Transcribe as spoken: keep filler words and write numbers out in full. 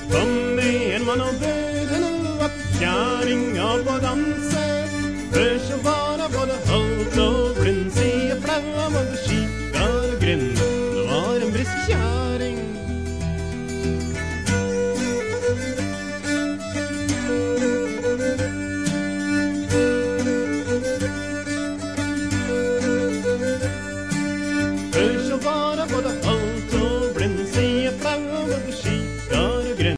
Kom igjen, mann, og bød henne at kjæringa på danse. Før så var det både hold